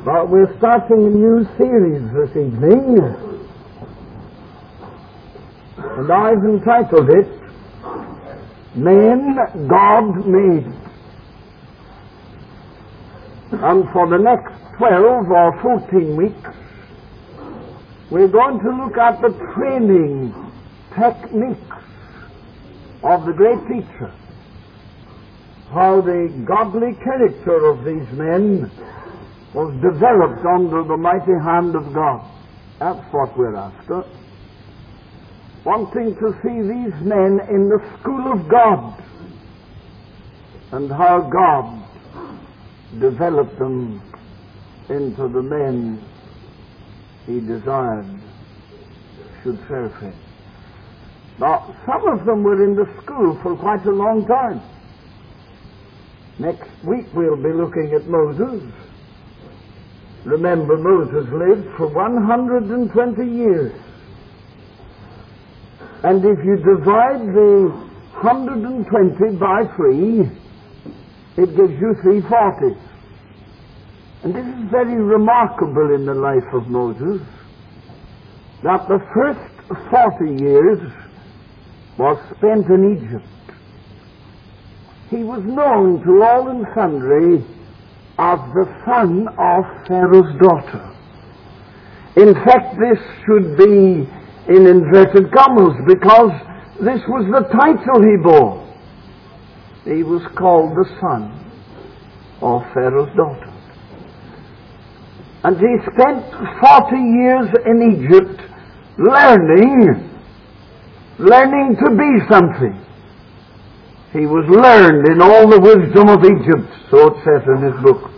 Well, we're starting a new series this evening, and I've entitled it, Men God Made. And for the next 12 or 14 weeks, we're going to look at the training techniques of the great teacher, how the godly character of these men was developed under the mighty hand of God. That's what we're after. Wanting to see these men in the school of God and how God developed them into the men He desired should serve Him. Now, some of them were in the school for quite a long time. Next week we'll be looking at Moses. Remember, Moses lived for 120 years. And if you divide the 120 by 3, it gives you 340. And this is very remarkable in the life of Moses, that the first 40 years was spent in Egypt. He was known to all and sundry as the son of Pharaoh's daughter. In fact, this should be in inverted commas, because this was the title he bore. He was called the son of Pharaoh's daughter. And he spent 40 years in Egypt learning to be something. He was learned in all the wisdom of Egypt, so it says in his book.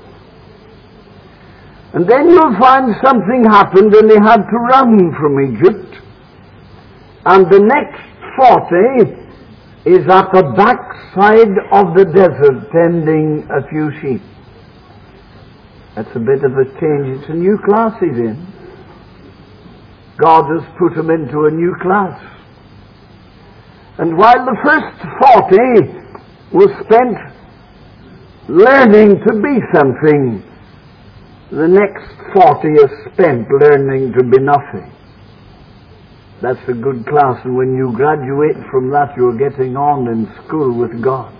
And then you'll find something happened and he had to run from Egypt. And the next 40 is at the backside of the desert tending a few sheep. That's a bit of a change. It's a new class he's in. God has put him into a new class. And while the first 40 was spent learning to be something, the next 40 is spent learning to be nothing. That's a good class, and when you graduate from that, you're getting on in school with God.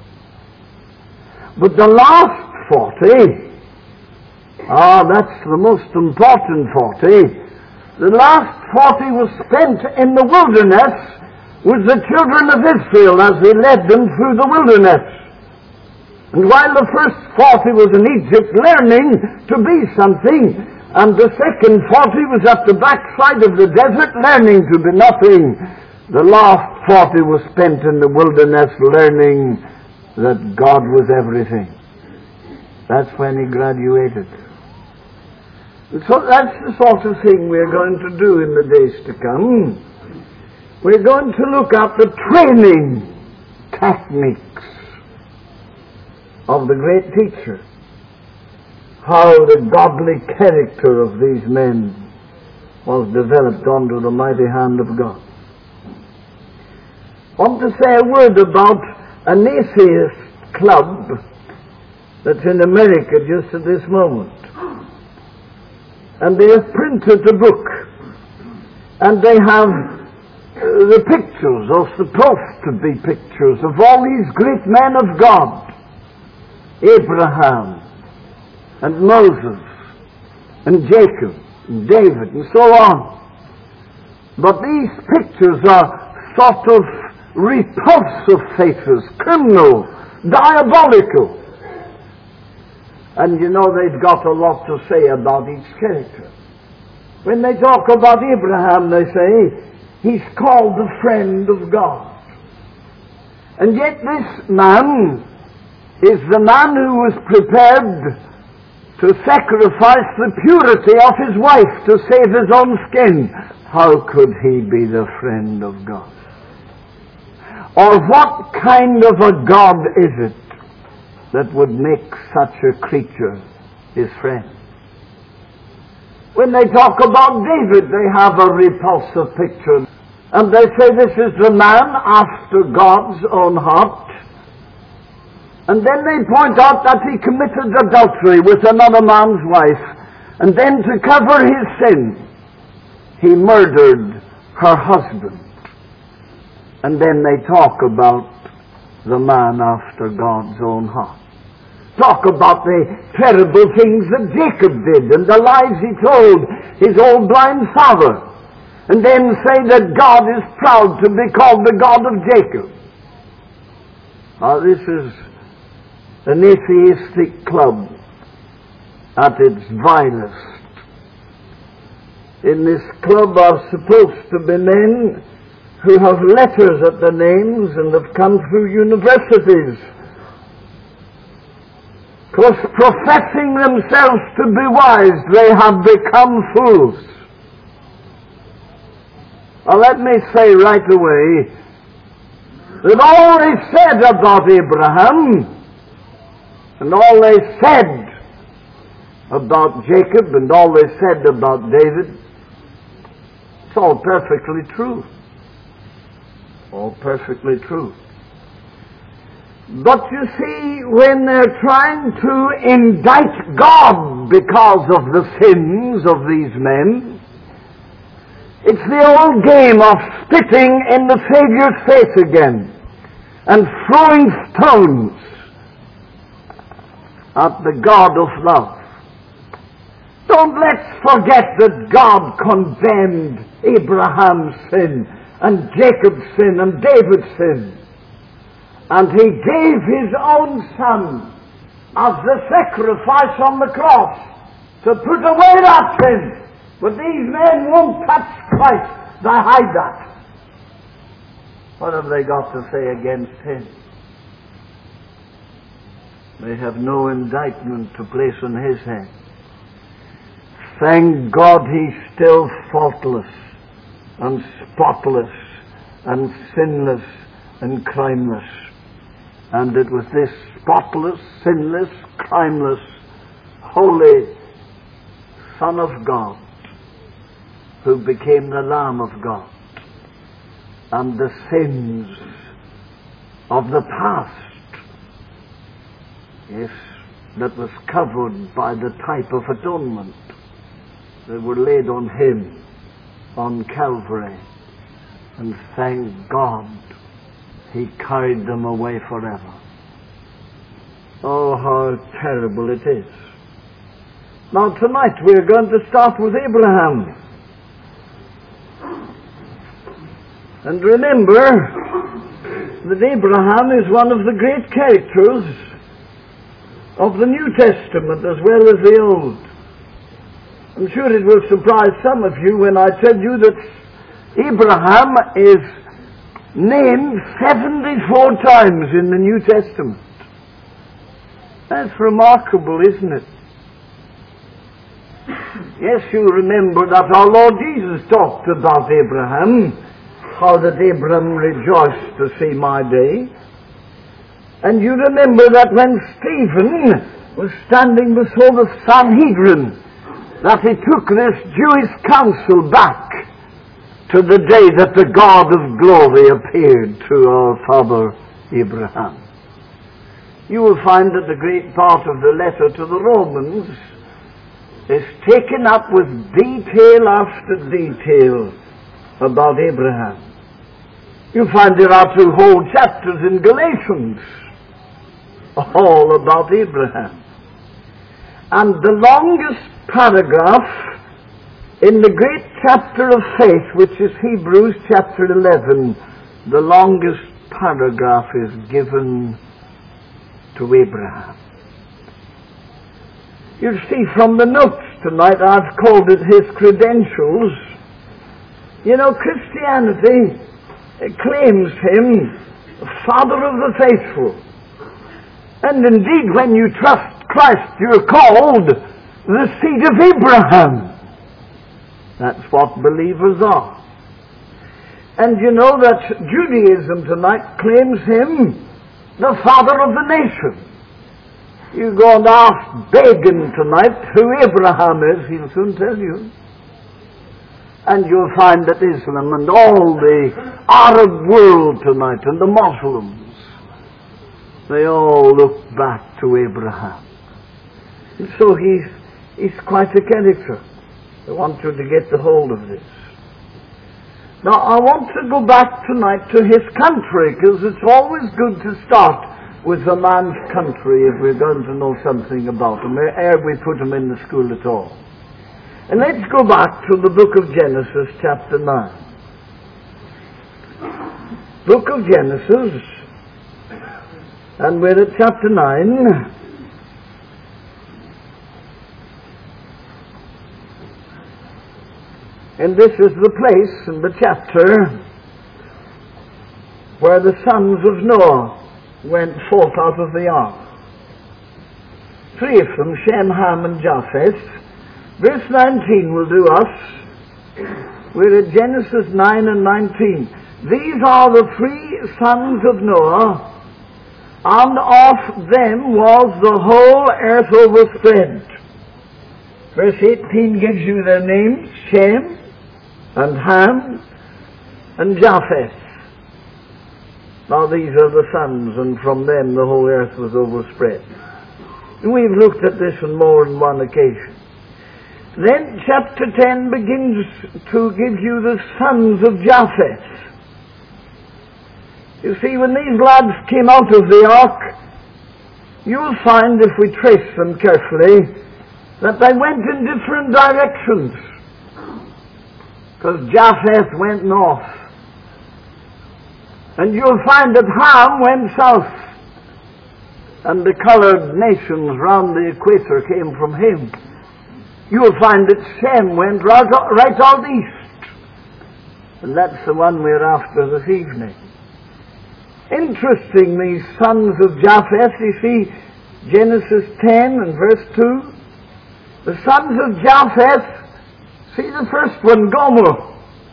But the last 40, that's the most important 40. The last 40 was spent in the wilderness with the children of Israel as He led them through the wilderness. And while the first 40 was in Egypt learning to be something, and the second 40 was at the backside of the desert learning to be nothing, the last 40 was spent in the wilderness learning that God was everything. That's when he graduated. And so that's the sort of thing we're going to do in the days to come. We're going to look at the training techniques of the great teacher, how the godly character of these men was developed under the mighty hand of God. I want to say a word about an atheist club that's in America just at this moment. And they have printed a book, and they have the pictures, or supposed to be pictures, of all these great men of God, Abraham and Moses and Jacob and David and so on. But these pictures are sort of repulsive faces, criminal, diabolical. And you know, they've got a lot to say about each character. When they talk about Abraham, they say, he's called the friend of God. And yet this man is the man who was prepared to sacrifice the purity of his wife to save his own skin. How could he be the friend of God? Or what kind of a God is it that would make such a creature his friend? When they talk about David, they have a repulsive picture. And they say this is the man after God's own heart. And then they point out that he committed adultery with another man's wife. And then to cover his sin, he murdered her husband. And then they talk about the man after God's own heart. Talk about the terrible things that Jacob did and the lies he told his old blind father. And then say that God is proud to be called the God of Jacob. This is an atheistic club at its vilest. In this club are supposed to be men who have letters at their names and have come through universities. Because professing themselves to be wise, they have become fools. Now let me say right away that all they said about Abraham and all they said about Jacob and all they said about David, it's all perfectly true. All perfectly true. But you see, when they're trying to indict God because of the sins of these men, it's the old game of spitting in the Savior's face again and throwing stones at the God of love. Don't let's forget that God condemned Abraham's sin and Jacob's sin and David's sin. And he gave his own son as the sacrifice on the cross to put away that sin. But these men won't touch Christ. They hide that. What have they got to say against him? They have no indictment to place on his head. Thank God he's still faultless and spotless and sinless and crimeless. And it was this spotless, sinless, crimeless, holy Son of God who became the Lamb of God. And the sins of the past, yes, that was covered by the type of atonement, they were laid on him on Calvary. And thank God he carried them away forever. Oh, how terrible it is. Now tonight we're going to start with Abraham. And remember that Abraham is one of the great characters of the New Testament as well as the Old. I'm sure it will surprise some of you when I tell you that Abraham is named 74 times in the New Testament. That's remarkable, isn't it? Yes, you remember that our Lord Jesus talked about Abraham, how that Abraham rejoiced to see my day. And you remember that when Stephen was standing before the Sanhedrin, that he took this Jewish council back to the day that the God of glory appeared to our father Abraham. You will find that the great part of the letter to the Romans is taken up with detail after detail about Abraham. You find there are 2 whole chapters in Galatians all about Abraham. And the longest paragraph in the great chapter of faith, which is Hebrews chapter 11, the longest paragraph is given to Abraham. You see, from the notes tonight, I've called it his credentials. You know, Christianity claims him Father of the faithful. And indeed, when you trust Christ, you're called the seed of Abraham. That's what believers are. And you know that Judaism tonight claims him the father of the nation. You go and ask Begin tonight who Abraham is, he'll soon tell you. And you'll find that Islam and all the Arab world tonight and the Muslims, they all look back to Abraham. And so He's quite a character. I want you to get the hold of this. Now, I want to go back tonight to his country, because it's always good to start with a man's country if we're going to know something about him, ere we put him in the school at all. And let's go back to the book of Genesis, chapter 9. Book of Genesis, and we're at chapter 9. And this is the place in the chapter where the sons of Noah went forth out of the ark. 3 of them, Shem, Ham, and Japheth. Verse 19 will do us. We're at Genesis 9 and 19. These are the 3 sons of Noah, and of them was the whole earth overspread. Verse 18 gives you their names, Shem, and Ham, and Japheth. Now these are the sons, and from them the whole earth was overspread. And we've looked at this on more than one occasion. Then chapter 10 begins to give you the sons of Japheth. You see, when these lads came out of the ark, you'll find, if we trace them carefully, that they went in different directions. Because Japheth went north. And you'll find that Ham went south. And the colored nations round the equator came from him. You'll find that Shem went right out east. And that's the one we're after this evening. Interesting, these sons of Japheth, you see, Genesis 10 and verse 2. The sons of Japheth, see the first one, Gomer.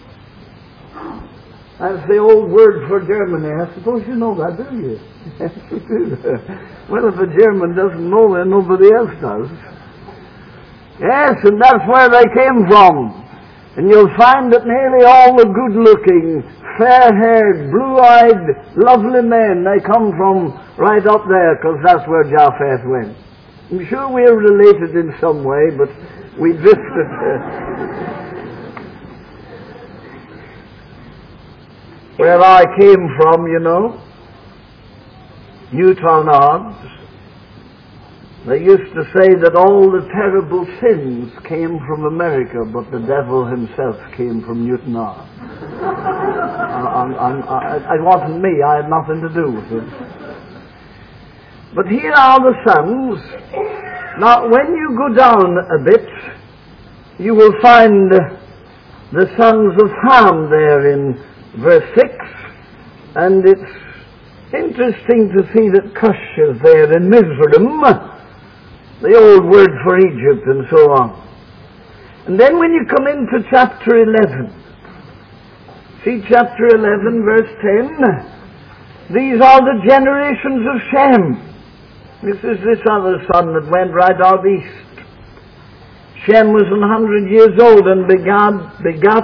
That's the old word for Germany. I suppose you know that, do you? Yes, you do. Well, if a German doesn't know, then nobody else does. Yes, and that's where they came from. And you'll find that nearly all the good-looking, fair-haired, blue-eyed, lovely men, they come from right up there, because that's where Japheth went. I'm sure we're related in some way, but we drifted. Where I came from, you know, Newtownards, they used to say that all the terrible sins came from America, but the devil himself came from Newtownards. It wasn't me, I had nothing to do with it. But here are the sons. Now, when you go down a bit, you will find the sons of Ham there in verse 6, and it's interesting to see that Cush is there in Mizraim, the old word for Egypt and so on. And then when you come into chapter 11, see chapter 11 verse 10, these are the generations of Shem. This is this other son that went right out east. Shem was 100 years old and begat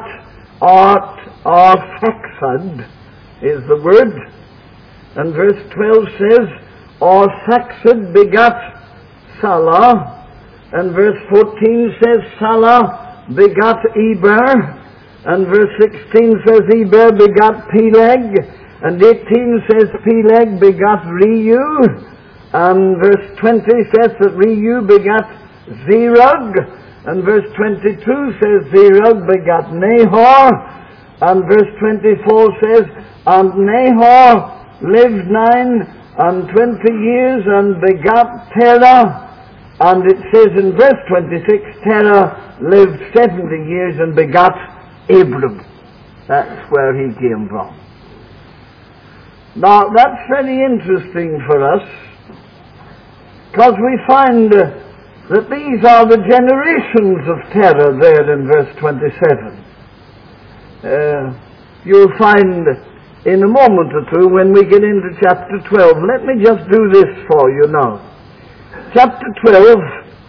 Arphaxad is the word. And verse 12 says, Arphaxad begat Salah. And verse 14 says, Salah begat Eber. And verse 16 says, Eber begat Peleg. And 18 says, Peleg begat Reu. And verse 20 says that Reu begat Zerug. And verse 22 says Zerug begat Nahor. And verse 24 says, and Nahor lived 29 years and begat Terah. And it says in verse 26, Terah lived 70 years and begat Abram. That's where he came from. Now, that's very interesting for us, because we find that these are the generations of Terah there in verse 27. You'll find in a moment or two when we get into chapter 12. Let me just do this for you now. Chapter 12,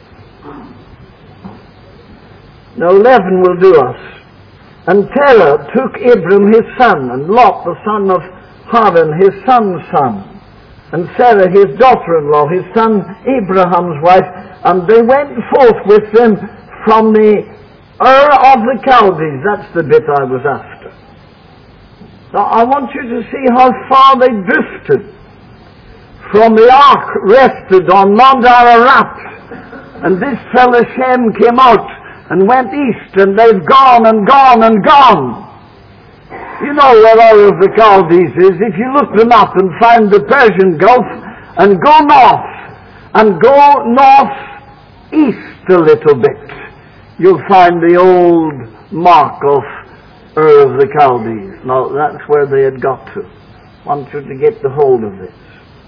now 11 will do us. And Terah took Abram his son, and Lot the son of Haran his son's son, and Sarah his daughter-in-law, his son Abraham's wife, And they went forth with them from the Ur of the Chaldees. That's the bit I was after. Now I want you to see how far they drifted. From the ark rested on Mount Ararat, and this fellow Shem came out and went east, and they've gone and gone and gone. You know where Ur of the Chaldees is. If you look them up and find the Persian Gulf and go north, and go northeast a little bit, you'll find the old mark of Ur of the Chaldees. Now that's where they had got to. I want you to get the hold of this.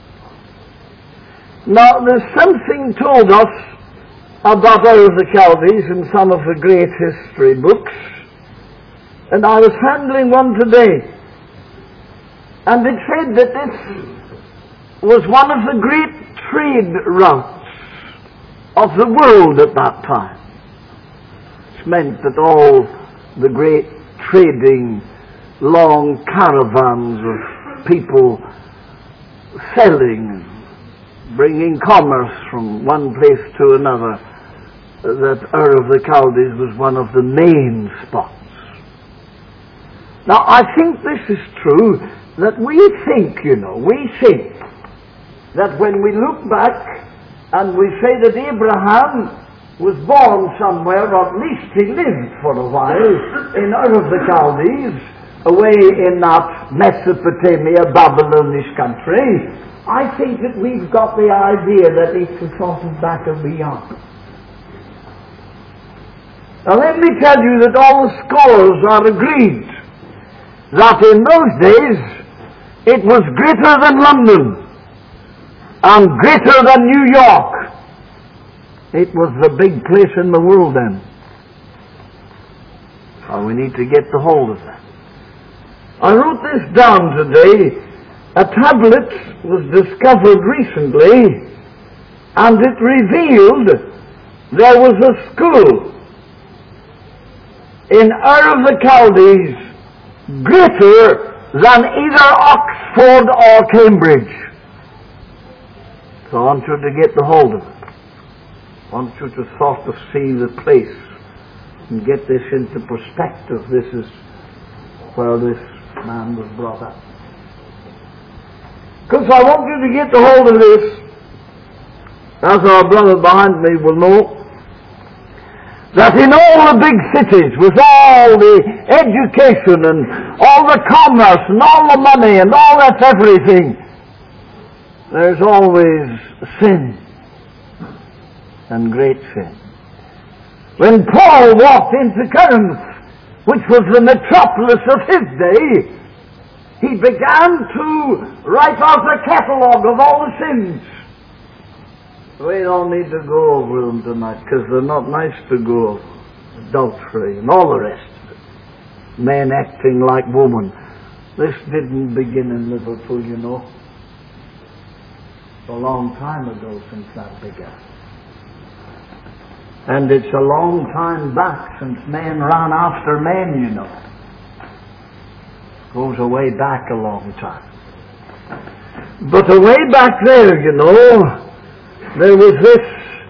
Now there's something told us about Ur of the Chaldees in some of the great history books. And I was handling one today, and it said that this was one of the great trade routes of the world at that time. It meant that all the great trading, long caravans of people selling, bringing commerce from one place to another, that Ur of the Chaldees was one of the main spots. Now, I think this is true, that we think that when we look back and we say that Abraham was born somewhere, or at least he lived for a while in Ur of the Chaldees, away in that Mesopotamia, Babylonish country, I think that we've got the idea that it's a sort of back and beyond. Now let me tell you that all the scholars are agreed that in those days it was greater than London and greater than New York. It was the big place in the world then. So we need to get the hold of that. I wrote this down today. A tablet was discovered recently, and it revealed there was a school in Ur of the Chaldees greater than either Oxford or Cambridge. So I want you to get the hold of it. I want you to sort of see the place and get this into perspective. This is where this man was brought up. Because I want you to get the hold of this, as our brother behind me will know, that in all the big cities, with all the education and all the commerce and all the money and all that everything, there's always sin, and great sin. When Paul walked into Corinth, which was the metropolis of his day, he began to write out a catalogue of all the sins. We don't need to go over them tonight, because they're not nice to go over. Adultery and all the rest of it. Men acting like women. This didn't begin in Liverpool, you know. It's a long time ago since that began. And it's a long time back since men ran after men, you know. Goes away back a long time. But away back there, you know, there was this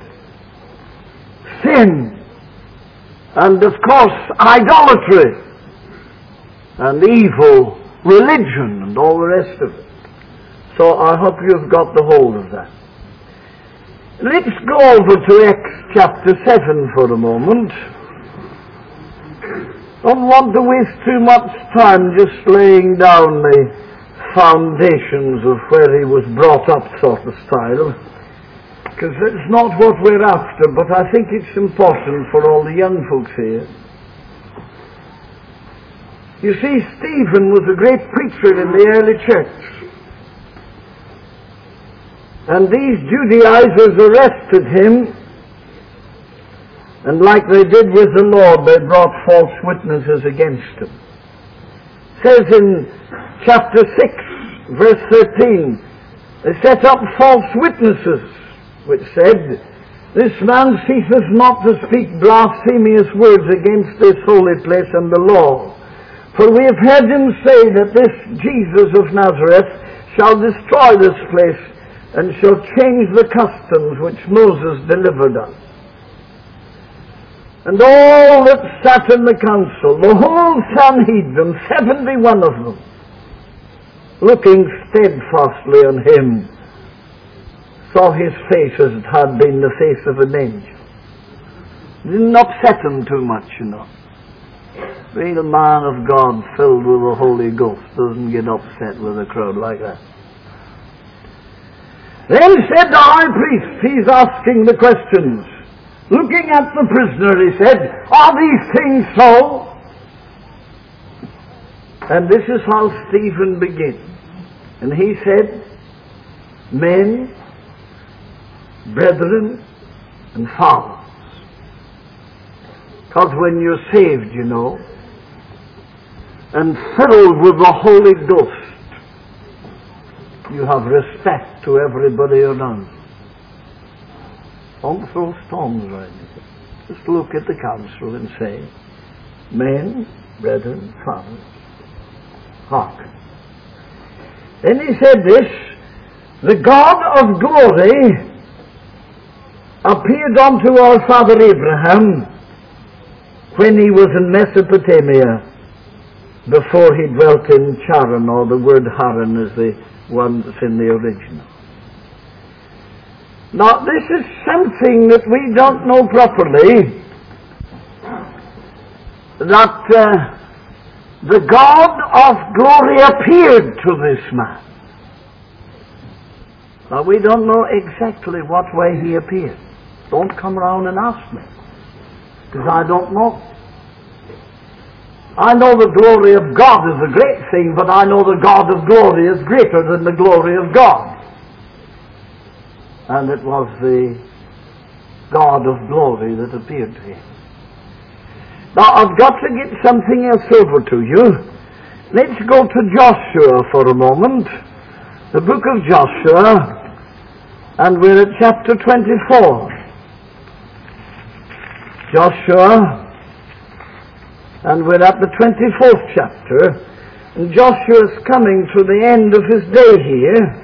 sin, and of course idolatry, and evil religion, and all the rest of it. So I hope you've got the hold of that. Let's go over to Acts chapter 7 for a moment. Don't want to waste too much time just laying down the foundations of where he was brought up sort of style, because that's not what we're after, but I think it's important for all the young folks here. You see, Stephen was a great preacher in the early church, and these Judaizers arrested him, and like they did with the Lord, they brought false witnesses against him. It says in chapter 6, verse 13, they set up false witnesses, which said, "This man ceases not to speak blasphemous words against this holy place and the law. For we have heard him say that this Jesus of Nazareth shall destroy this place and shall change the customs which Moses delivered us. And all that sat in the council, the whole Sanhedrin, 71 of them, looking steadfastly on him, saw his face as it had been the face of an angel. It didn't upset him too much, you know. Real man of God filled with the Holy Ghost doesn't get upset with a crowd like that. Then said the high priest, he's asking the questions, looking at the prisoner, he said, are these things so? And this is how Stephen begins. And he said, men, brethren, and fathers. Because when you're saved, you know, and filled with the Holy Ghost, you have respect to everybody around you. Don't throw stones or anything. Just look at the council and say, men, brethren, fathers, hearken. Then he said this, the God of glory appeared unto our father Abraham when he was in Mesopotamia, before he dwelt in Charan, or the word Haran is the one that's in the original. Now this is something that we don't know properly, that the God of glory appeared to this man. Now we don't know exactly what way he appeared. Don't come around and ask me, because I don't know. I know the glory of God is a great thing, but I know the God of glory is greater than the glory of God. And it was the God of glory that appeared to him. Now I've got to get something else over to you. Let's go to Joshua for a moment. The book of Joshua, and we're at chapter 24. Joshua, and we're at the 24th chapter, and Joshua's coming to the end of his day here.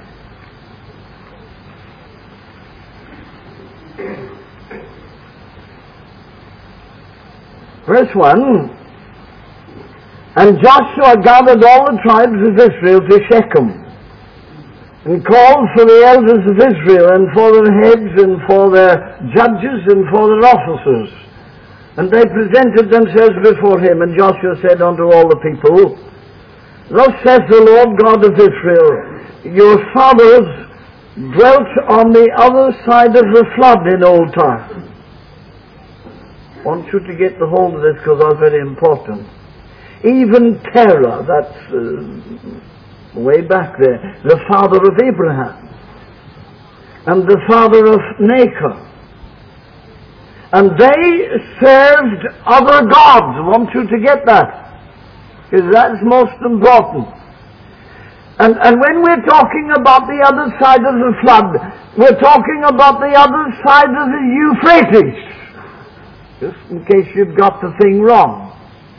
Verse 1, and Joshua gathered all the tribes of Israel to Shechem, and called for the elders of Israel, and for their heads, and for their judges, and for their officers. And they presented themselves before him, and Joshua said unto all the people, thus saith the Lord God of Israel, your fathers dwelt on the other side of the flood in old time. I want you to get the hold of this, because it's very important. Even Terah, that's way back there, the father of Abraham, and the father of Nahor. And they served other gods. I want you to get that, because that's most important. And when we're talking about the other side of the flood, we're talking about the other side of the Euphrates, just in case you've got the thing wrong.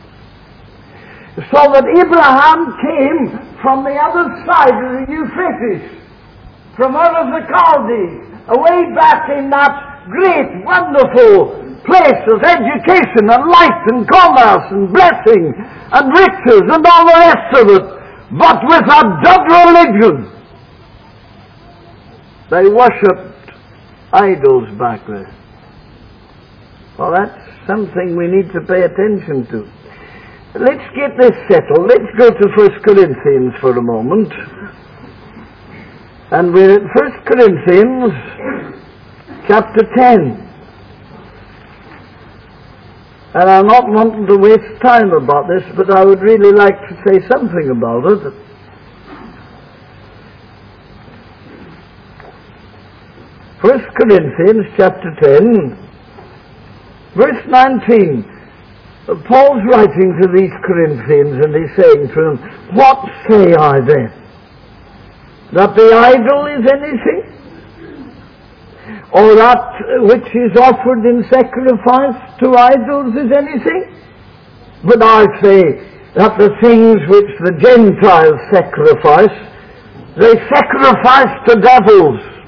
So that Abraham came from the other side of the Euphrates, from Ur of the Chaldees, away back in that great, wonderful place of education and light and commerce and blessing and riches and all the rest of it, but with a dead religion. They worshipped idols back there. Well, that's something we need to pay attention to. Let's get this settled. Let's go to 1 Corinthians for a moment. And we're at 1 Corinthians chapter 10. And I'm not wanting to waste time about this, but I would really like to say something about it. First Corinthians chapter 10, verse 19. Paul's writing to these Corinthians, and he's saying to them, what say I then? That the idol is anything? Or that which is offered in sacrifice to idols is anything? But I say that the things which the Gentiles sacrifice, they sacrifice to devils.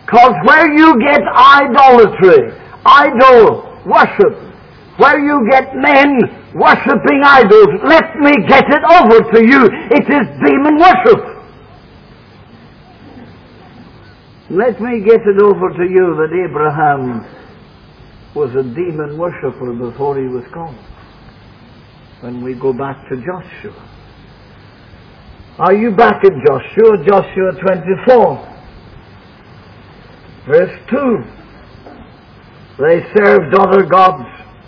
Because where you get idolatry, idol worship, where you get men worshipping idols, let me get it over to you. It is demon worship. Let me get it over to you that Abraham was a demon worshipper before he was called. When we go back to Joshua. Are you back at Joshua? Joshua 24. Verse 2. They served other gods.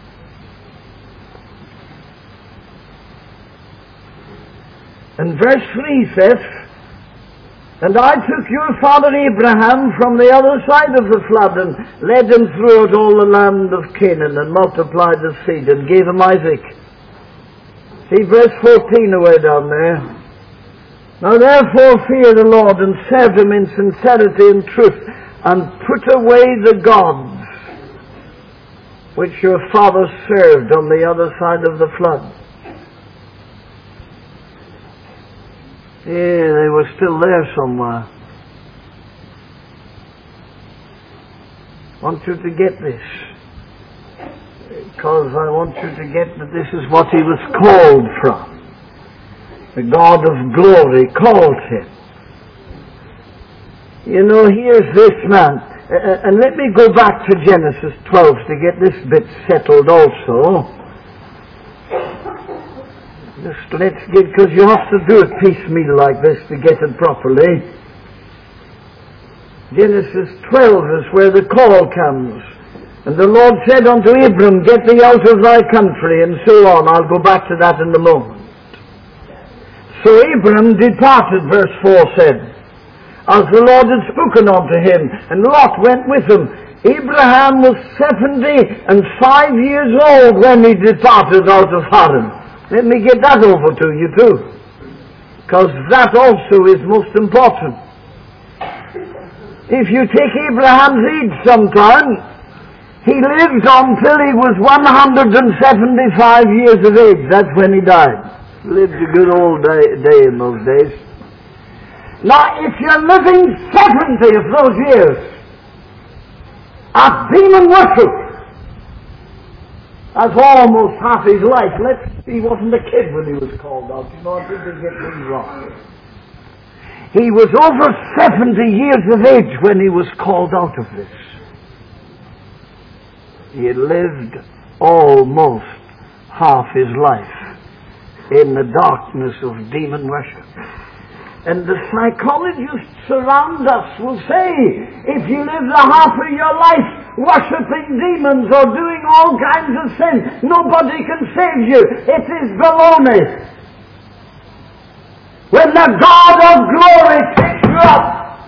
And verse 3 says, and I took your father Abraham from the other side of the flood and led him throughout all the land of Canaan and multiplied his seed and gave him Isaac. See verse 14 away down there. Now therefore fear the Lord and serve him in sincerity and truth and put away the gods which your fathers served on the other side of the flood. Yeah, they were still there somewhere. I want you to get this. Because I want you to get that this is what he was called from. The God of glory called him. You know, here's this man. And let me go back to Genesis 12 to get this bit settled also. Just let's get, because you have to do it piecemeal like this to get it properly. Genesis 12 is where the call comes. And the Lord said unto Abram, get thee out of thy country, and so on. I'll go back to that in a moment. So Abram departed, verse 4 said, as the Lord had spoken unto him, and Lot went with him. Abraham was 75 years old when he departed out of Haran. Let me get that over to you too, because that also is most important. If you take Abraham's age sometime, he lived until he was 175 years of age. That's when he died. Lived a good old day in those days. Now, if you're living 70 of those years of demon worship, that's almost half his life. He wasn't a kid when he was called out. You know, I think they get things wrong. He was over 70 years of age when he was called out of this. He had lived almost half his life in the darkness of demon worship. And the psychologists around us will say, if you live the half of your life worshipping demons or doing all kinds of sin, nobody can save you. It is baloney. When the God of glory takes you up,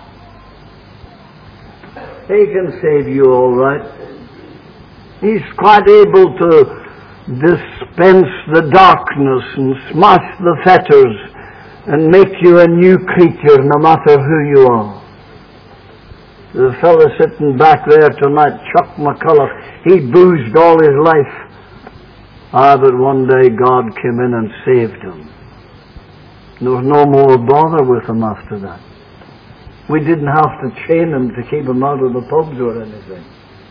He can save you all right. He's quite able to dispense the darkness and smash the fetters and make you a new creature no matter who you are. The fellow sitting back there tonight, Chuck McCullough, he boozed all his life. But one day God came in and saved him. There was no more bother with him after that. We didn't have to chain him to keep him out of the pubs or anything.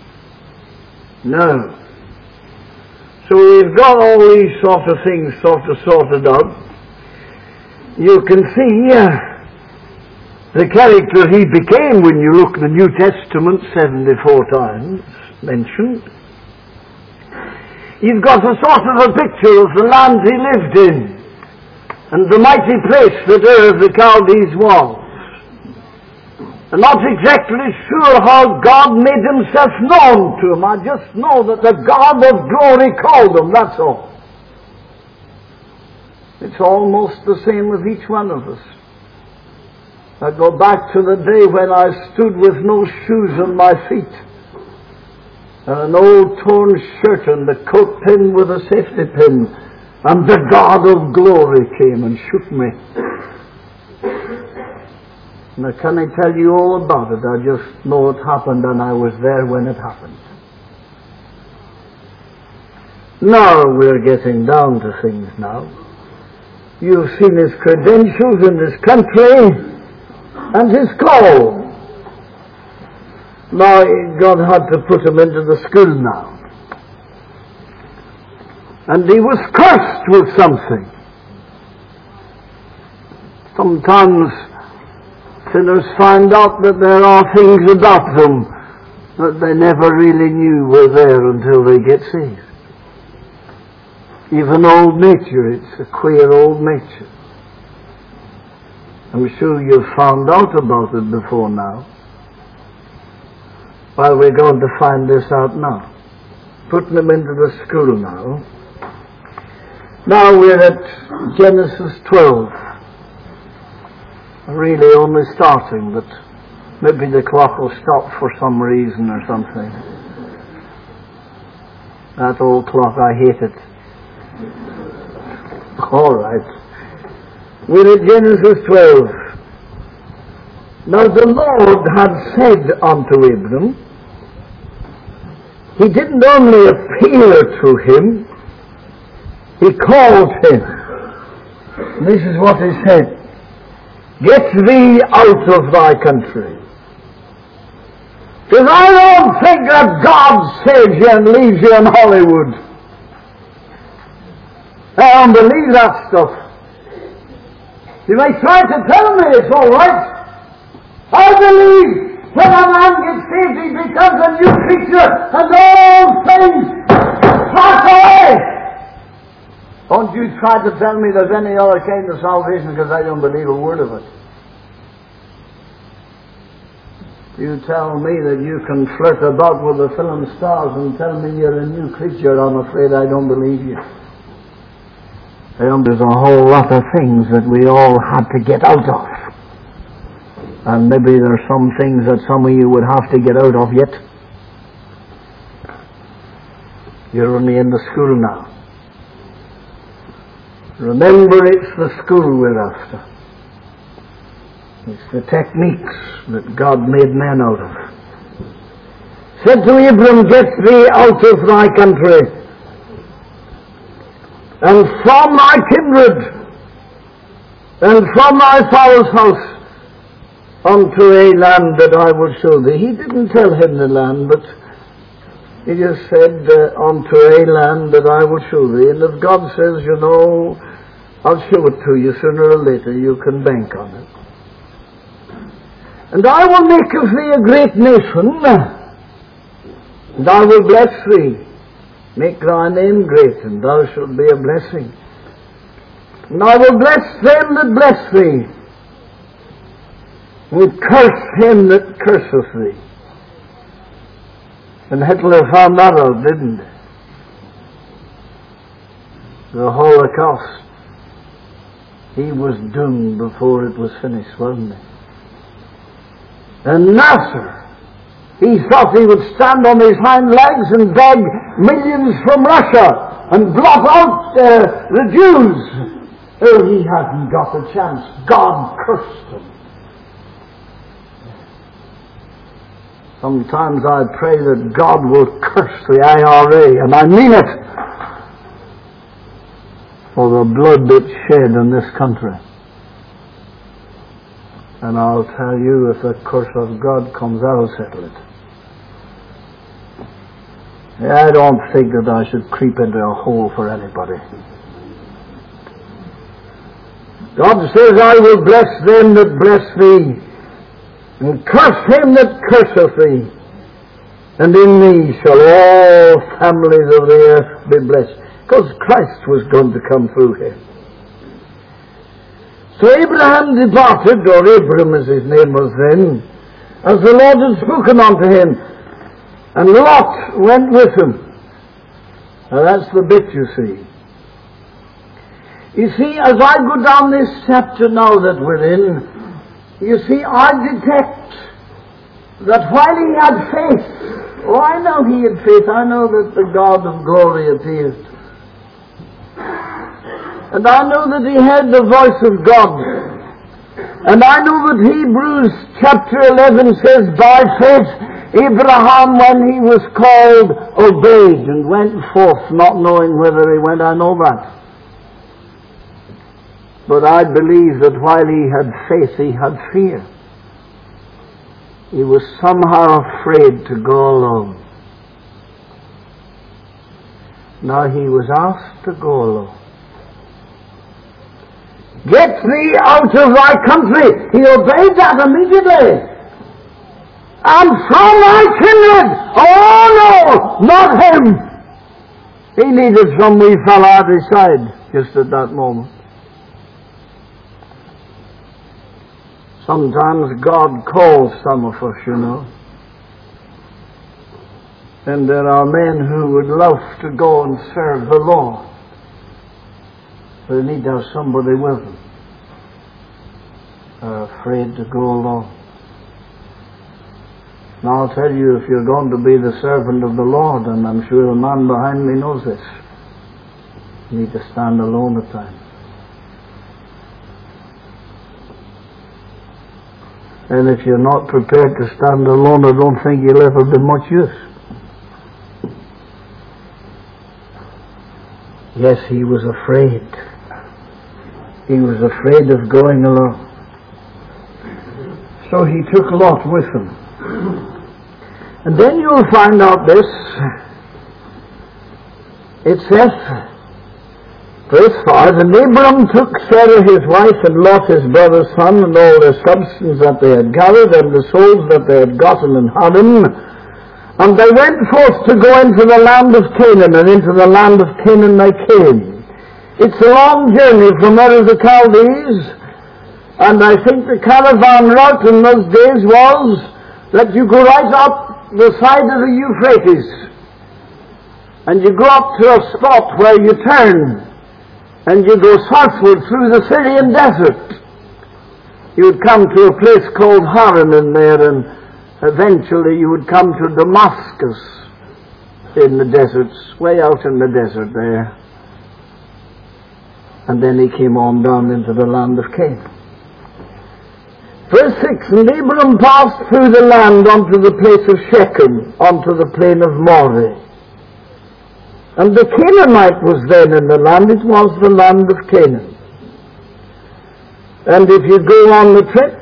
No. So we've got all these sort of things sorted out. You can see the character he became when you look at the New Testament 74 times mentioned. You've got a sort of a picture of the land he lived in and the mighty place that Ur of the Chaldees was. I'm not exactly sure how God made himself known to him. I just know that the God of glory called him, that's all. It's almost the same with each one of us. I go back to the day when I stood with no shoes on my feet, and an old torn shirt and the coat pinned with a safety pin, and the God of glory came and shook me. And I can't tell you all about it. I just know it happened and I was there when it happened. Now we're getting down to things now. You've seen his credentials in this country and his call. Now God had to put him into the school now. And he was cursed with something. Sometimes sinners find out that there are things about them that they never really knew were there until they get saved. Even old nature, it's a queer old nature. I'm sure you've found out about it before now. Well, we're going to find this out now. Putting them into the school now. Now we're at Genesis 12. Really only starting, but maybe the clock will stop for some reason or something. That old clock, I hate it. All right. We're at Genesis 12. Now the Lord had said unto Abram, he didn't only appear to him, he called him. This is what he said. Get thee out of thy country. Because I don't think that God saves you and leaves you in Hollywood. I don't believe that stuff. You may try to tell me it's all right. I believe when a man gets saved, he becomes a new creature, and all things pass away. Don't you try to tell me there's any other kind of salvation, because I don't believe a word of it. You tell me that you can flirt about with the film stars and tell me you're a new creature, I'm afraid I don't believe you. There's a whole lot of things that we all had to get out of. And maybe there's some things that some of you would have to get out of yet. You're only in the school now. Remember, it's the school we're after. It's the techniques that God made men out of. Said to Abram, get thee out of thy country, and from thy kindred, and from thy father's house, unto a land that I will show thee. He didn't tell him the land, but he just said, unto a land that I will show thee. And if God says, you know, I'll show it to you sooner or later, you can bank on it. And I will make of thee a great nation, and I will bless thee. Make thy name great, and thou shalt be a blessing. And I will bless them that bless thee, and curse him that curseth thee. And Hitler found that out, didn't he? The Holocaust. He was doomed before it was finished, wasn't he? And Nasser, he thought he would stand on his hind legs and beg millions from Russia and blot out the Jews. Oh, he hadn't got a chance. God cursed him. Sometimes I pray that God will curse the IRA, and I mean it, for the blood that's shed in this country. And I'll tell you, if the curse of God comes, I'll settle it. I don't think that I should creep into a hole for anybody. God says, I will bless them that bless thee, and curse him that curseth thee. And in thee shall all families of the earth be blessed. Because Christ was going to come through him. So Abraham departed, or Abram as his name was then, as the Lord had spoken unto him. And Lot went with him. Now that's the bit, you see. You see, as I go down this chapter now that we're in, you see, I detect that while he had faith, oh, I know he had faith, I know that the God of glory appeared. And I know that he heard the voice of God. And I know that Hebrews chapter 11 says, by faith Abraham, when he was called, obeyed and went forth, not knowing whither he went. I know that. But I believe that while he had faith, he had fear. he was somehow afraid to go alone. Now he was asked to go alone. Get thee out of thy country. He obeyed that immediately. And from thy kindred. Oh no, not him. He needed some wee fella at his side just at that moment. Sometimes God calls some of us, you know. And there are men who would love to go and serve the Lord. But they need to have somebody with them. They're afraid to go alone. Now I'll tell you, if you're going to be the servant of the Lord, and I'm sure the man behind me knows this, you need to stand alone at times. And if you're not prepared to stand alone, I don't think you'll ever be much use. Yes, he was afraid. He was afraid of going alone. So he took Lot with him. And then you'll find out this. It says, verse 5, and Abram took Sarah his wife and Lot his brother's son and all their substance that they had gathered and the souls that they had gotten in Haran, and they went forth to go into the land of Canaan, and into the land of Canaan they came. It's a long journey from Ur of the Chaldees, and I think the caravan route in those days was that you go right up the side of the Euphrates, and you go up to a spot where you turn, and you go southward through the Syrian desert. You would come to a place called Haran in there, and eventually you would come to Damascus in the deserts, way out in the desert there. And then he came on down into the land of Canaan. Verse 6, and Abram passed through the land unto the place of Shechem, unto the plain of Moreh. And the Canaanite was then in the land, it was the land of Canaan. And if you go on the trip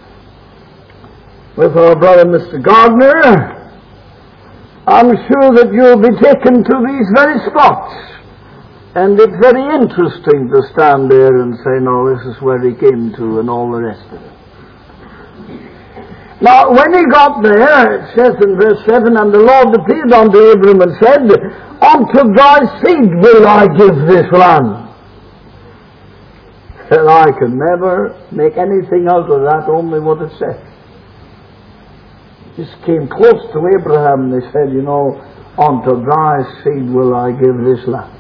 with our brother Mr. Gardner, I'm sure that you'll be taken to these very spots. And it's very interesting to stand there and say, no, this is where he came to, and all the rest of it. Now, when he got there, it says in verse 7, and the Lord appeared unto Abram and said, unto thy seed will I give this land. And I can never make anything out of that, only what it says. Just came close to Abraham, and they said, you know, unto thy seed will I give this land.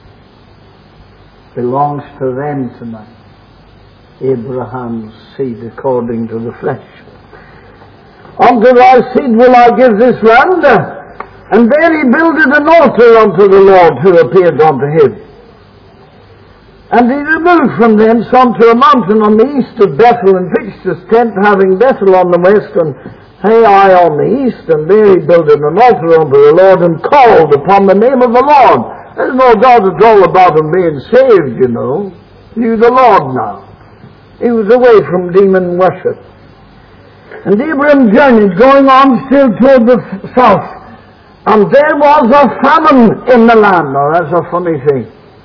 Belongs to them tonight. Abraham's seed according to the flesh. Unto thy seed will I give this land. And there he builded an altar unto the Lord who appeared unto him. And he removed from thence unto a mountain on the east of Bethel, and pitched his tent, having Bethel on the west and Hai on the east. And there he builded an altar unto the Lord, and called upon the name of the Lord. There's no doubt at all about him being saved, you know. He knew the Lord now. He was away from demon worship. And Abram journeyed, going on still toward the south. And there was a famine in the land. Now that's a funny thing.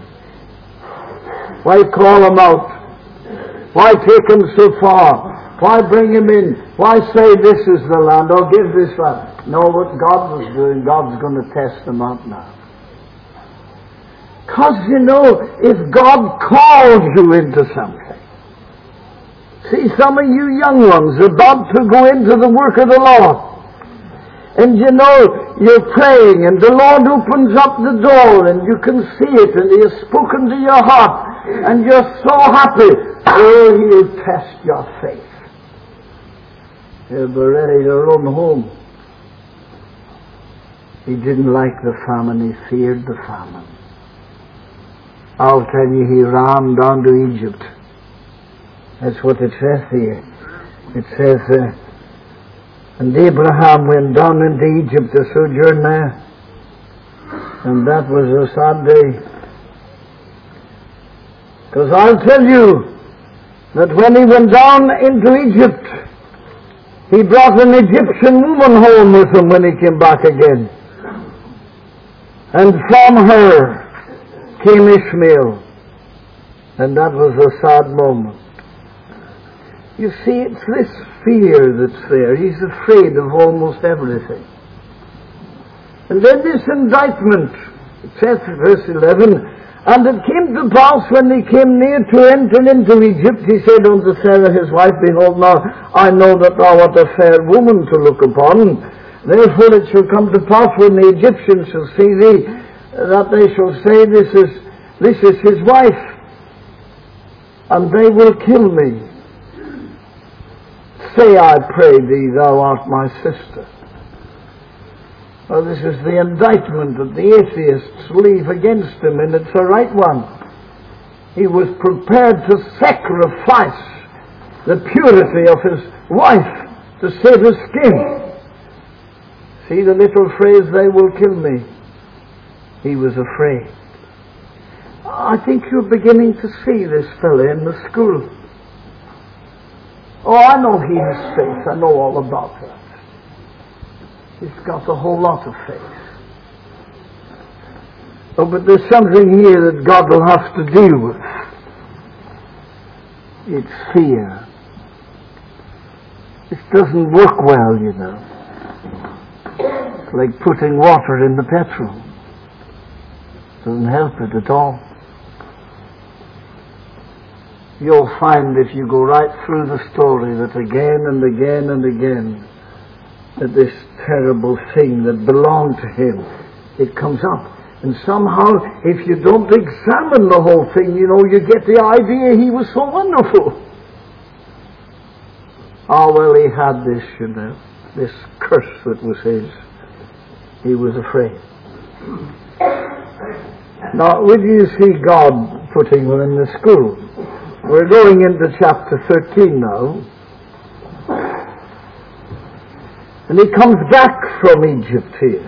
Why call him out? Why take him so far? Why bring him in? Why say this is the land, or give this land? No, what God was doing, God's going to test them out now. Because, you know, if God calls you into something, see, some of you young ones are about to go into the work of the Lord. And you know, you're praying, and the Lord opens up the door, and you can see it, and He has spoken to your heart, and you're so happy. Oh, He'll test your faith. You'll be ready to run home. He didn't like the famine, he feared the famine. I'll tell you, he ran down to Egypt. That's what it says here. It says, and Abraham went down into Egypt to sojourn there. And that was a sad day. Because I'll tell you that when he went down into Egypt, He brought an Egyptian woman home with him when he came back again. And from her came Ishmael. And that was a sad moment. You see, it's this fear that's there. He's afraid of almost everything. And then this indictment, it says in verse 11, and it came to pass when he came near to enter into Egypt, he said unto Sarah his wife, Behold, now I know that thou art a fair woman to look upon. Therefore it shall come to pass when the Egyptians shall see thee, that they shall say, This is his wife, and they will kill me. Say, I pray thee, thou art my sister. Well, this is the indictment that the atheists leave against him, and it's a right one. He was prepared to sacrifice the purity of his wife to save his skin. See the little phrase, they will kill me. He was afraid. I think you're beginning to see this fellow in the school. Oh, I know he has faith. I know all about that. He's got a whole lot of faith. Oh, but there's something here that God will have to deal with. It's fear. It doesn't work well, you know. It's like putting water in the petrol. Doesn't help it at all. You'll find if you go right through the story that again and again and again that this terrible thing that belonged to him, it comes up. And somehow, if you don't examine the whole thing, you know, you get the idea he was so wonderful. Oh, well, he had this, you know, this curse that was his. He was afraid. Now, will you see God putting him in the school? We're going into chapter 13 now. And he comes back from Egypt here.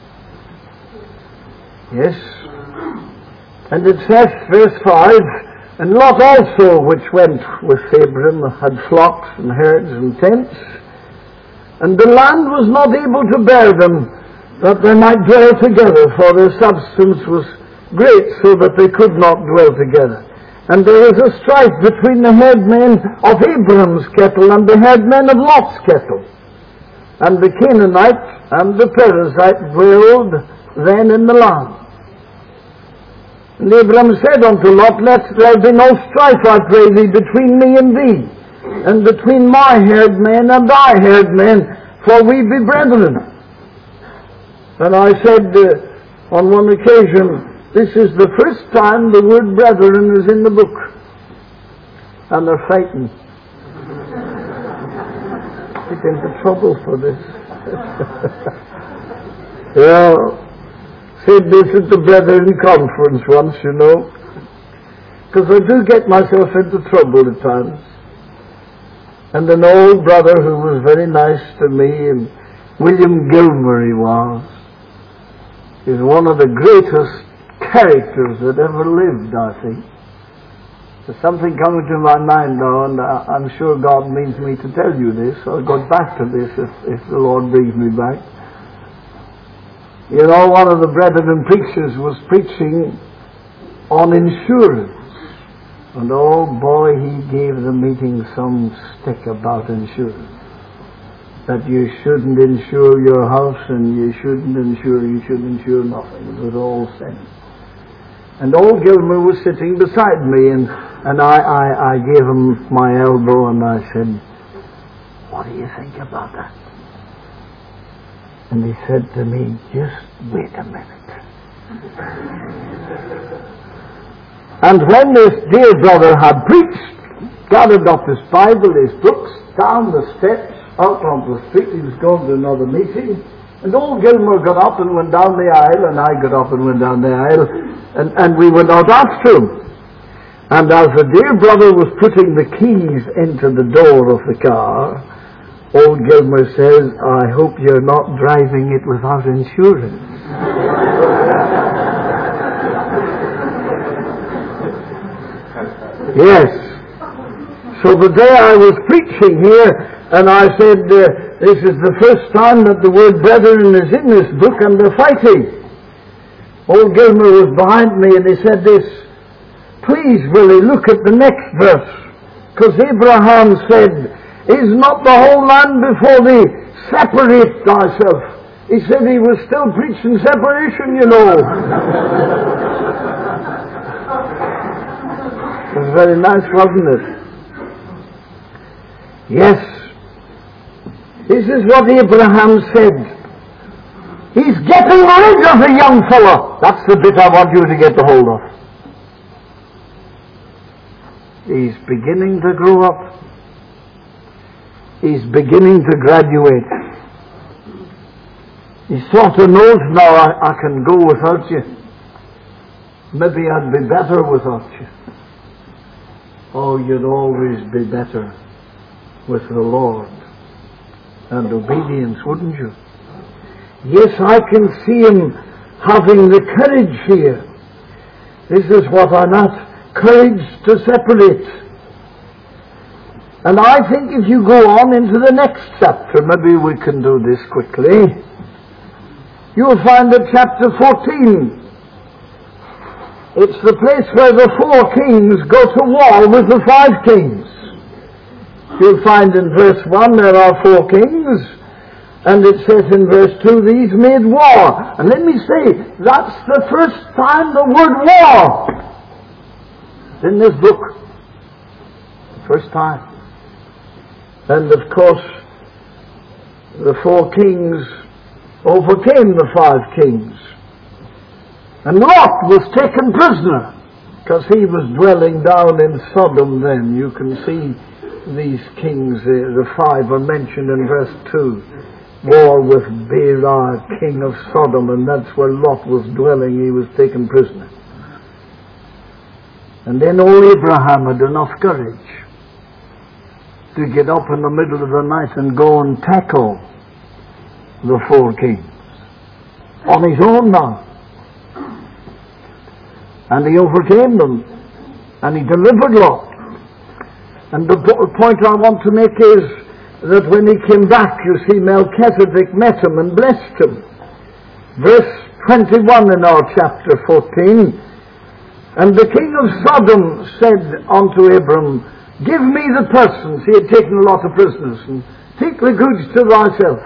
Yes. And it says, verse 5, and Lot also, which went with Abram, had flocks and herds and tents, and the land was not able to bear them, that they might dwell together, for their substance was great, so that they could not dwell together. And there was a strife between the herdmen of Abram's cattle and the herdmen of Lot's cattle. And the Canaanite and the Perizzite dwelled then in the land. And Abram said unto Lot, Let there be no strife, I pray thee, between me and thee, and between my herdmen and thy herdmen, for we be brethren. And I said on one occasion, this is the first time the word brethren is in the book. And they're fighting. Get into trouble for this. Yeah. Said this at the Brethren Conference once, you know. Because I do get myself into trouble at times. And an old brother who was very nice to me, and William Gilmer he was, is one of the greatest characters that ever lived, I think. There's something coming to my mind now, and I'm sure God means me to tell you this. I'll go back to this if the Lord brings me back. You know, one of the brethren preachers was preaching on insurance. And oh boy, he gave the meeting some stick about insurance. That you shouldn't insure your house, and you should insure nothing. It was all sense. And old Gilmer was sitting beside me, and I gave him my elbow, and I said, what do you think about that? And he said to me, just wait a minute. And when this dear brother had preached, gathered up his Bible, his books, down the steps, out onto the street, he was going to another meeting, and old Gilmer got up and went down the aisle, and I got up and went down the aisle, and we went out after him. And as the dear brother was putting the keys into the door of the car, old Gilmer says, I hope you're not driving it without insurance. Yes. So the day I was preaching here, And I said, this is the first time that the word brethren is in this book, and they're fighting. Old Gilmer was behind me, and he said this, please, Willie, look at the next verse. Because Abraham said, is not the whole land before thee? Separate thyself. He said he was still preaching separation, you know. It was very nice, wasn't it? Yes. This is what Abraham said. He's getting rid of the young fellow. That's the bit I want you to get a hold of. He's beginning to grow up. He's beginning to graduate. He sort of knows now, I can go without you. Maybe I'd be better without you. Oh, you'd always be better with the Lord and obedience, wouldn't you? Yes, I can see him having the courage here. This is what I'm at, courage to separate. And I think if you go on into the next chapter, maybe we can do this quickly, you'll find that chapter 14, it's the place where the 4 kings go to war with the 5 kings. You'll find in verse 1 there are 4 kings, and it says in verse 2, these made war. And let me say, that's the first time the word war is in this book. First time. And of course, the 4 kings overcame the 5 kings. And Lot was taken prisoner, because he was dwelling down in Sodom then. You can see these kings, the 5 are mentioned in verse 2. War with Bera, king of Sodom, and that's where Lot was dwelling. He was taken prisoner. And then old Abraham had enough courage to get up in the middle of the night and go and tackle the 4 kings. On his own now. And he overcame them. And he delivered Lot. And the point I want to make is that when he came back, you see, Melchizedek met him and blessed him. Verse 21 in our chapter 14. And the king of Sodom said unto Abram, give me the persons. He had taken a lot of prisoners. And take the goods to thyself.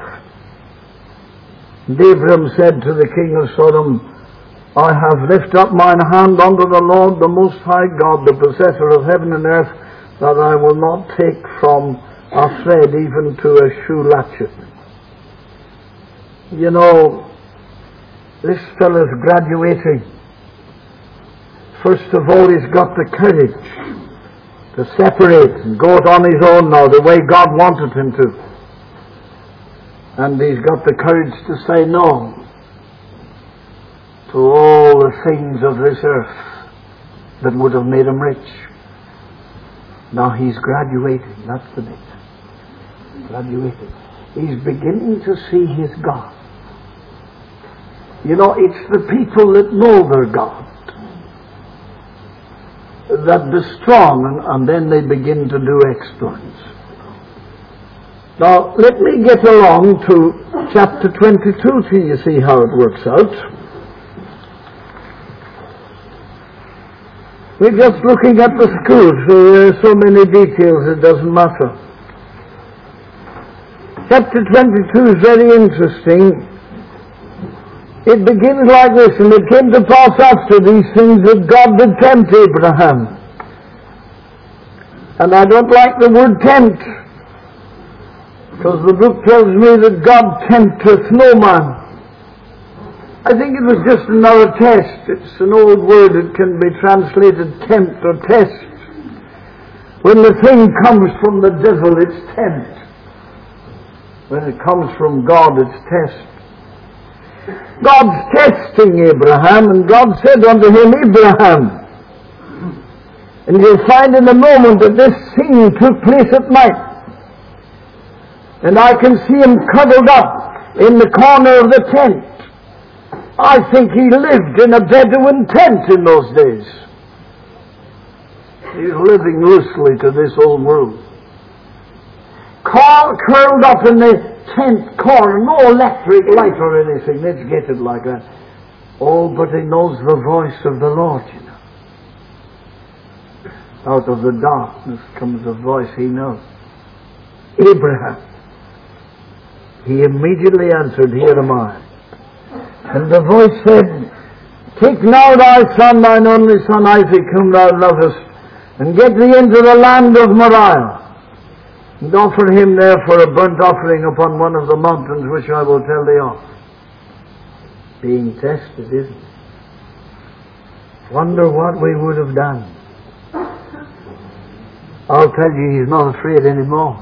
And Abram said to the king of Sodom, I have lifted up mine hand unto the Lord, the Most High God, the possessor of heaven and earth, that I will not take from a thread even to a shoe latchet. You know, this fellow's graduating. First of all, he's got the courage to separate and go it on his own now, the way God wanted him to. And he's got the courage to say no to all the things of this earth that would have made him rich. Now he's graduating, that's the bit. Graduating. He's beginning to see his God. You know, it's the people that know their God that be strong, and then they begin to do exploits. Now, let me get along to chapter 22 till you see how it works out. We're just looking at the school, so there are so many details it doesn't matter. Chapter 22 is very interesting. It begins like this, and it came to pass after these things that God did tempt Abraham. And I don't like the word tempt, because the book tells me that God tempteth no man. I think it was just another test. It's an old word. It can be translated tempt or test. When the thing comes from the devil, it's tempt. When it comes from God, it's test. God's testing Abraham, and God said unto him, Abraham. And you'll find in a moment that this scene took place at night. And I can see him cuddled up in the corner of the tent. I think he lived in a Bedouin tent in those days. He's living loosely to this old world. curled up in the tent corner, no electric light or anything, let's get it like that. Oh, but he knows the voice of the Lord, you know. Out of the darkness comes a voice he knows. Abraham. He immediately answered, "Here am I." And the voice said, "Take now thy son, thine only son Isaac, whom thou lovest, and get thee into the land of Moriah, and offer him there for a burnt offering upon one of the mountains which I will tell thee of." Being tested, isn't it? Wonder what we would have done. I'll tell you, he's not afraid anymore.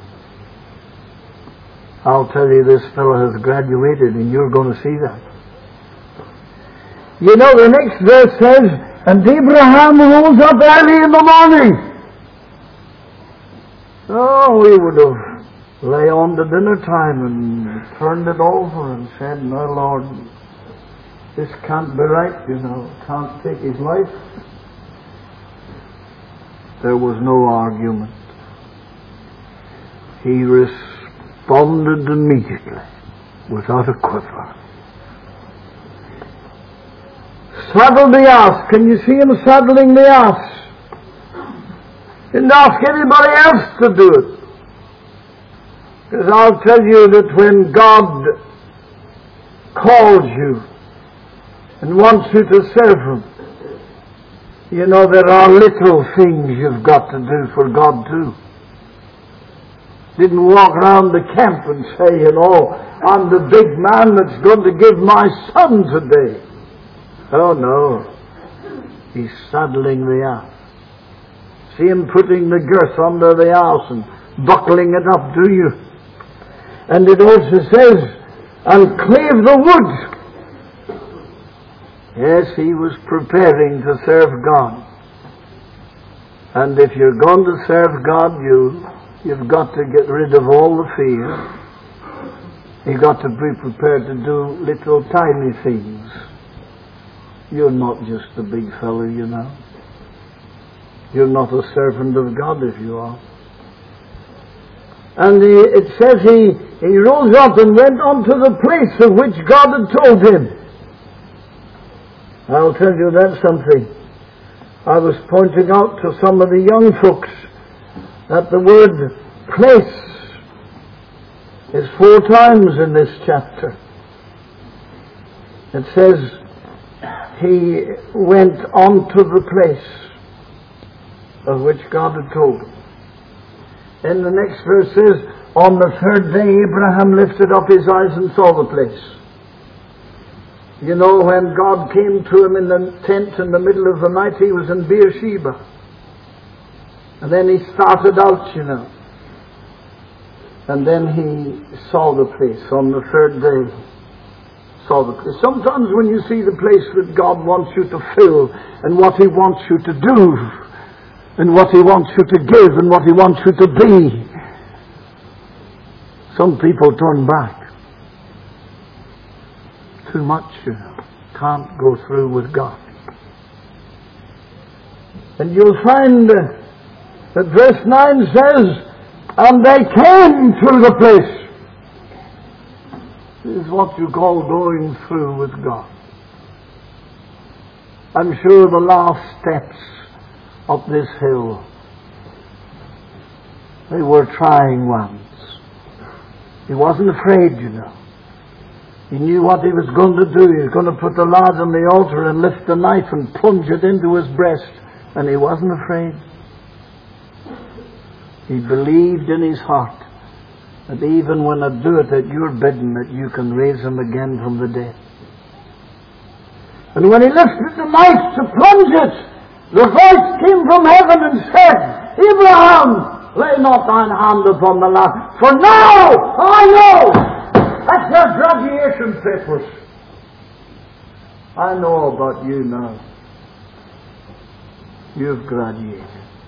I'll tell you, this fellow has graduated, and you're going to see that. You know, the next verse says, "And Abraham rose up early in the morning." Oh, he would have lay on to dinner time and turned it over and said, "No, Lord, this can't be right, you know, can't take his life." There was no argument. He responded immediately, without a quiver. Saddled the ass. Can you see him saddling the ass? Didn't ask anybody else to do it. Because I'll tell you that when God calls you and wants you to serve Him, you know, there are little things you've got to do for God too. Didn't walk around the camp and say, you know, "I'm the big man that's going to give my son today." Oh no. He's saddling the ass. See him putting the girth under the ass and buckling it up, do you? And it also says, "and clave the wood." Yes, he was preparing to serve God. And if you're going to serve God, you've got to get rid of all the fear. You've got to be prepared to do little tiny things. You're not just a big fellow, you know. You're not a servant of God if you are. And it says he rose up and went on to the place of which God had told him. I'll tell you that's something. I was pointing out to some of the young folks that the word place is 4 times in this chapter. It says he went on to the place of which God had told him. And the next verse says, "On the 3rd day Abraham lifted up his eyes and saw the place." You know, when God came to him in the tent in the middle of the night, he was in Beersheba. And then he started out, you know. And then he saw the place on the 3rd day. Saw the place. Sometimes when you see the place that God wants you to fill, and what He wants you to do, and what He wants you to give, and what He wants you to be, some people turn back. Too much, you know. Can't go through with God. And you'll find that verse 9 says, "And they came to the place." This is what you call going through with God. I'm sure the last steps up this hill, they were trying ones. He wasn't afraid, you know. He knew what he was going to do. He was going to put the lad on the altar and lift the knife and plunge it into his breast. And he wasn't afraid. He believed in his heart that even when I do it at your bidding, that you can raise him again from the dead. And when he lifted the knife to plunge it, the voice came from heaven and said, "Abraham, lay not thine hand upon the lad, for now I know." That's your graduation papers. I know about you now. You've graduated.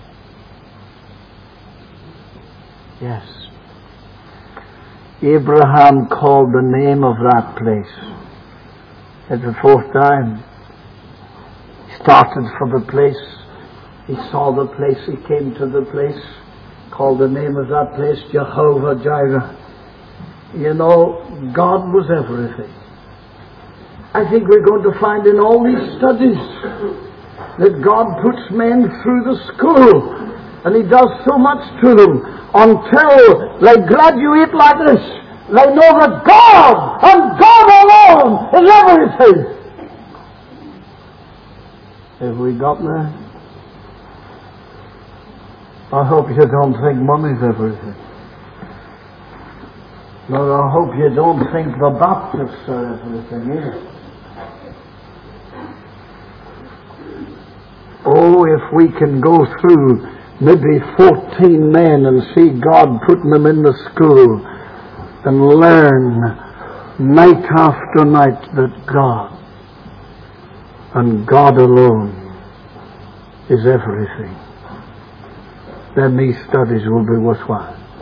Yes. Abraham called the name of that place. It's the 4th time. He started for the place. He saw the place. He came to the place. call the name of that place Jehovah Jireh. You know, God was everything. I think we're going to find in all these studies that God puts men through the school, and He does so much to them until they graduate like this. They know that God and God alone is everything. Have we gotten there? I hope you don't think money's everything. No, I hope you don't think the Baptists are everything either. Oh, if we can go through maybe 14 men and see God putting them in the school and learn night after night that God and God alone is everything, then these studies will be worthwhile.